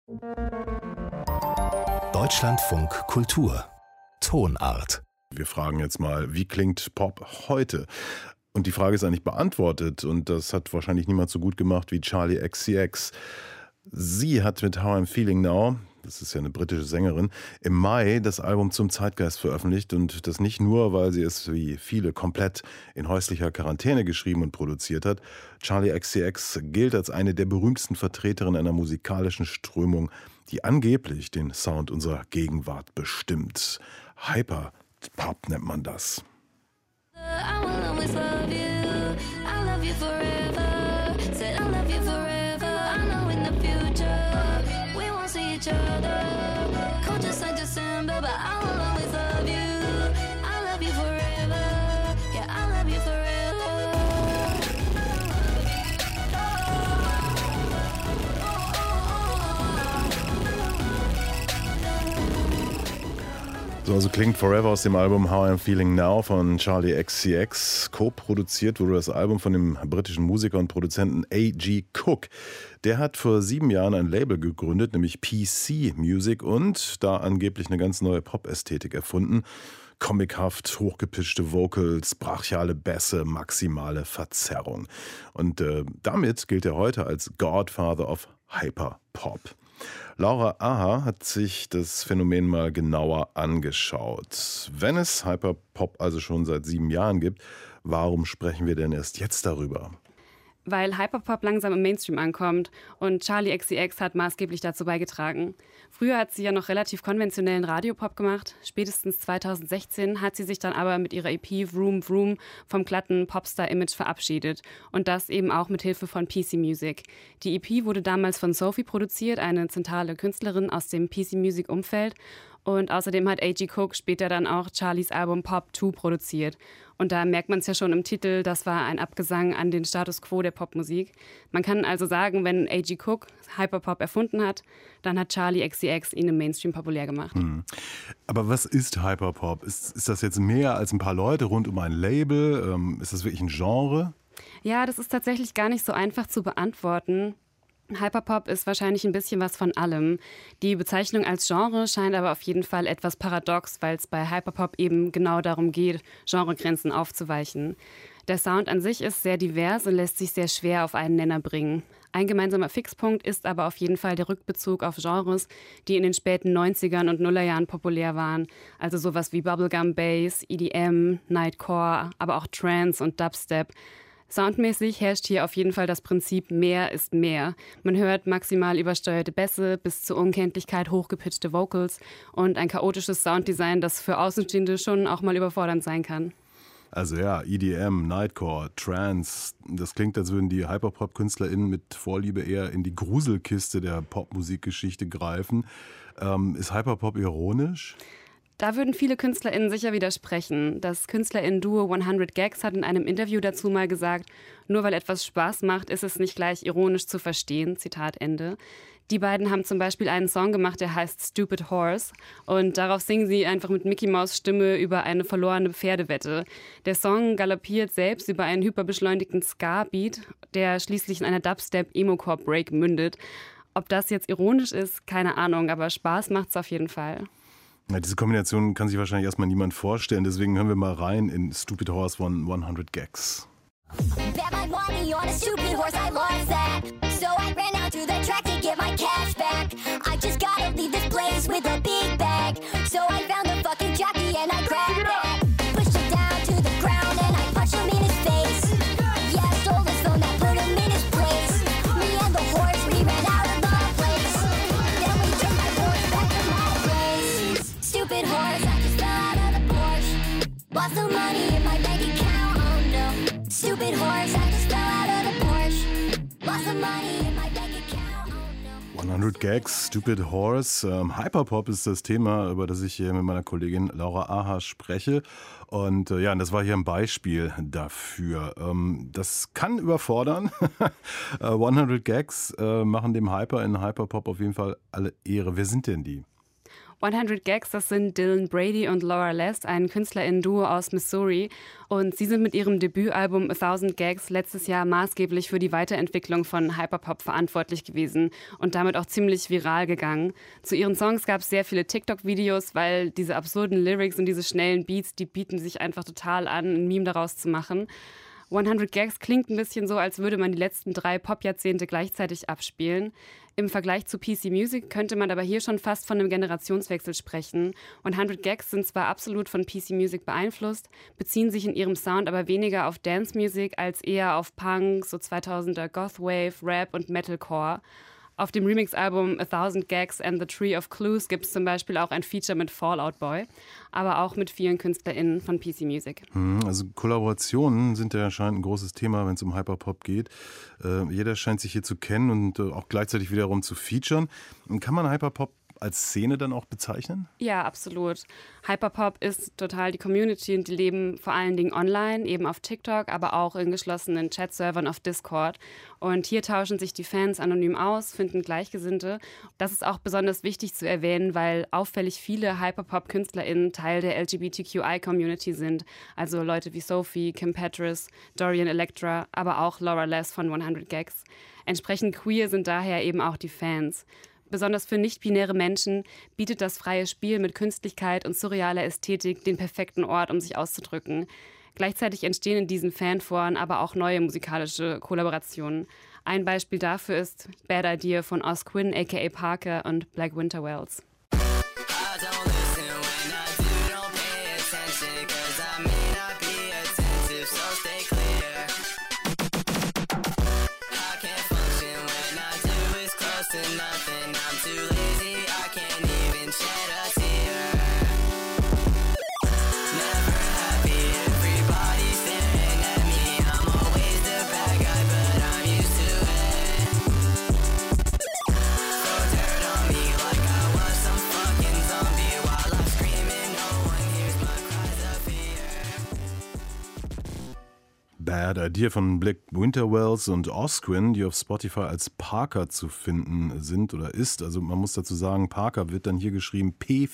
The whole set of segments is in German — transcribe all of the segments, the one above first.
Deutschlandfunk Kultur Tonart. Wir fragen jetzt mal, wie klingt Pop heute? Und die Frage ist eigentlich beantwortet und das hat wahrscheinlich niemand so gut gemacht wie Charli XCX. Sie hat mit How I'm Feeling Now, das ist ja eine britische Sängerin, im Mai das Album Zum Zeitgeist veröffentlicht und das nicht nur, weil sie es wie viele komplett in häuslicher Quarantäne geschrieben und produziert hat. Charli XCX gilt als eine der berühmtesten Vertreterinnen einer musikalischen Strömung, die angeblich den Sound unserer Gegenwart bestimmt. Hyperpop nennt man das. I will always love you. I love you forever. Said I love you forever. I know in the future we won't see each other. Cold just like December, but I will always love you. I love you forever. Yeah, I love you forever. So also klingt Forever aus dem Album How I'm Feeling Now von Charli XCX. Co-produziert wurde das Album von dem britischen Musiker und Produzenten A.G. Cook. Der hat vor 7 Jahren ein Label gegründet, nämlich PC Music, und da angeblich eine ganz neue Pop-Ästhetik erfunden. Comichaft, hochgepitchte Vocals, brachiale Bässe, maximale Verzerrung. Und damit gilt er heute als Godfather of Hyperpop. Laura Aha hat sich das Phänomen mal genauer angeschaut. Wenn es Hyperpop also schon seit 7 Jahren gibt, warum sprechen wir denn erst jetzt darüber? Weil Hyperpop langsam im Mainstream ankommt und Charli XCX hat maßgeblich dazu beigetragen. Früher hat sie ja noch relativ konventionellen Radiopop gemacht. Spätestens 2016 hat sie sich dann aber mit ihrer EP Vroom Vroom vom glatten Popstar-Image verabschiedet. Und das eben auch mit Hilfe von PC Music. Die EP wurde damals von Sophie produziert, eine zentrale Künstlerin aus dem PC Music-Umfeld. Und außerdem hat A.G. Cook später dann auch Charlis Album Pop 2 produziert. Und da merkt man es ja schon im Titel, das war ein Abgesang an den Status quo der Popmusik. Man kann also sagen, wenn A.G. Cook Hyperpop erfunden hat, dann hat Charli XCX ihn im Mainstream populär gemacht. Aber was ist Hyperpop? Ist das jetzt mehr als ein paar Leute rund um ein Label? Ist das wirklich ein Genre? Ja, das ist tatsächlich gar nicht so einfach zu beantworten. Hyperpop ist wahrscheinlich ein bisschen was von allem. Die Bezeichnung als Genre scheint aber auf jeden Fall etwas paradox, weil es bei Hyperpop eben genau darum geht, Genregrenzen aufzuweichen. Der Sound an sich ist sehr divers und lässt sich sehr schwer auf einen Nenner bringen. Ein gemeinsamer Fixpunkt ist aber auf jeden Fall der Rückbezug auf Genres, die in den späten 90ern und Nullerjahren populär waren. Also sowas wie Bubblegum Bass, EDM, Nightcore, aber auch Trance und Dubstep. Soundmäßig herrscht hier auf jeden Fall das Prinzip mehr ist mehr. Man hört maximal übersteuerte Bässe bis zur Unkenntlichkeit hochgepitchte Vocals und ein chaotisches Sounddesign, das für Außenstehende schon auch mal überfordernd sein kann. Also ja, EDM, Nightcore, Trance, das klingt, als würden die Hyperpop-KünstlerInnen mit Vorliebe eher in die Gruselkiste der Popmusikgeschichte greifen. Ist Hyperpop ironisch? Da würden viele KünstlerInnen sicher widersprechen. Das KünstlerInnen-Duo 100 Gags hat in einem Interview dazu mal gesagt, nur weil etwas Spaß macht, ist es nicht gleich ironisch zu verstehen. Zitat Ende. Die beiden haben zum Beispiel einen Song gemacht, der heißt Stupid Horse. Und darauf singen sie einfach mit Mickey Maus Stimme über eine verlorene Pferdewette. Der Song galoppiert selbst über einen hyperbeschleunigten Ska-Beat, der schließlich in einer Dubstep-Emo-Core-Break mündet. Ob das jetzt ironisch ist, keine Ahnung, aber Spaß macht's auf jeden Fall. Ja, diese Kombination kann sich wahrscheinlich erstmal niemand vorstellen, deswegen hören wir mal rein in Stupid Horse von 100 Gags. Bet my money on a stupid horse, I lost that. So I ran out to the track to get my cash back. I just gotta leave this place with a big bag. So I found the fucking jockey and I grabbed that. Pushed him down to the ground and I punched him in his face. Yeah, I stole his phone, that put him in his place. Me and the horse, we ran out of the place. Then we took my horse back to my place. Stupid horse, I just fell out of the Porsche. Lost some money in my bank account, oh no. Stupid horse, I just fell out of the Porsche. Lost some money in my bank account, oh no. 100 Gags, Stupid Horse. Hyperpop ist das Thema, über das ich hier mit meiner Kollegin Laura Aha spreche. Und ja, das war hier ein Beispiel dafür. Das kann überfordern. 100 Gags machen dem Hyper in Hyperpop auf jeden Fall alle Ehre. Wer sind denn die? 100 Gags, das sind Dylan Brady und Laura Les, ein KünstlerInnen-Duo aus Missouri. Und sie sind mit ihrem Debütalbum 1000 Gags letztes Jahr maßgeblich für die Weiterentwicklung von Hyperpop verantwortlich gewesen und damit auch ziemlich viral gegangen. Zu ihren Songs gab es sehr viele TikTok-Videos, weil diese absurden Lyrics und diese schnellen Beats, die bieten sich einfach total an, ein Meme daraus zu machen. 100 Gags klingt ein bisschen so, als würde man die letzten 3 Pop-Jahrzehnte gleichzeitig abspielen. Im Vergleich zu PC Music könnte man aber hier schon fast von einem Generationswechsel sprechen. 100 Gags sind zwar absolut von PC Music beeinflusst, beziehen sich in ihrem Sound aber weniger auf Dance Music als eher auf Punk, so 2000er Gothwave, Rap und Metalcore. Auf dem Remix-Album 1000 Gags and the Tree of Clues gibt es zum Beispiel auch ein Feature mit Fall Out Boy, aber auch mit vielen KünstlerInnen von PC Music. Also Kollaborationen sind ja anscheinend ein großes Thema, wenn es um Hyperpop geht. Jeder scheint sich hier zu kennen und auch gleichzeitig wiederum zu featuren. Kann man Hyperpop als Szene dann auch bezeichnen? Ja, absolut. Hyperpop ist total die Community und die leben vor allen Dingen online, eben auf TikTok, aber auch in geschlossenen Chat-Servern auf Discord. Und hier tauschen sich die Fans anonym aus, finden Gleichgesinnte. Das ist auch besonders wichtig zu erwähnen, weil auffällig viele Hyperpop-KünstlerInnen Teil der LGBTQI-Community sind. Also Leute wie Sophie, Kim Petras, Dorian Electra, aber auch Laura Les von 100 Gags. Entsprechend queer sind daher eben auch die Fans. Besonders für nicht-binäre Menschen bietet das freie Spiel mit Künstlichkeit und surrealer Ästhetik den perfekten Ort, um sich auszudrücken. Gleichzeitig entstehen in diesen Fanforen aber auch neue musikalische Kollaborationen. Ein Beispiel dafür ist Bad Idea von Osquin aka Parker und Black Winter Wells. Bad Idea von Black Winter Wells und Osquin, die auf Spotify als Parker zu finden sind oder ist. Also man muss dazu sagen, Parker wird dann hier geschrieben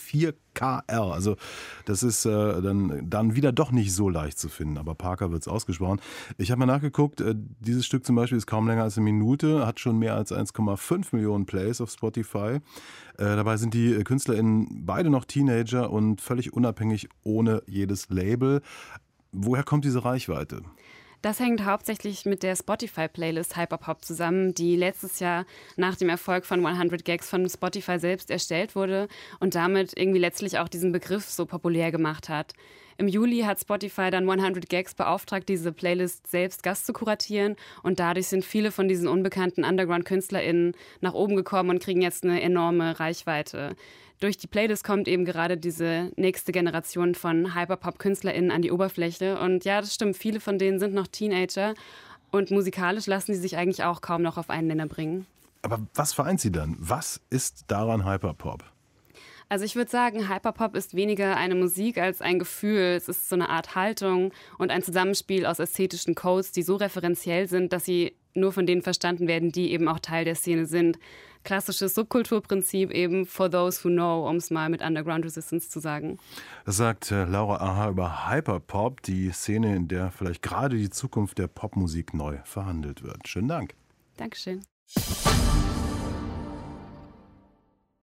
P4KR. Also das ist dann wieder doch nicht so leicht zu finden, aber Parker wird es ausgesprochen. Ich habe mal nachgeguckt, dieses Stück zum Beispiel ist kaum länger als eine Minute, hat schon mehr als 1,5 Millionen Plays auf Spotify. Dabei sind die KünstlerInnen beide noch Teenager und völlig unabhängig ohne jedes Label. Woher kommt diese Reichweite? Das hängt hauptsächlich mit der Spotify-Playlist Hyperpop zusammen, die letztes Jahr nach dem Erfolg von 100 Gags von Spotify selbst erstellt wurde und damit irgendwie letztlich auch diesen Begriff so populär gemacht hat. Im Juli hat Spotify dann 100 Gags beauftragt, diese Playlist selbst Gast zu kuratieren und dadurch sind viele von diesen unbekannten Underground-KünstlerInnen nach oben gekommen und kriegen jetzt eine enorme Reichweite. Durch die Playlist kommt eben gerade diese nächste Generation von Hyperpop-KünstlerInnen an die Oberfläche. Und ja, das stimmt, viele von denen sind noch Teenager. Und musikalisch lassen sie sich eigentlich auch kaum noch auf einen Nenner bringen. Aber was vereint sie dann? Was ist daran Hyperpop? Also ich würde sagen, Hyperpop ist weniger eine Musik als ein Gefühl. Es ist so eine Art Haltung und ein Zusammenspiel aus ästhetischen Codes, die so referenziell sind, dass sie nur von denen verstanden werden, die eben auch Teil der Szene sind. Klassisches Subkulturprinzip eben for those who know, um es mal mit Underground Resistance zu sagen. Das sagt Laura Aha über Hyperpop, die Szene, in der vielleicht gerade die Zukunft der Popmusik neu verhandelt wird. Schönen Dank. Dankeschön.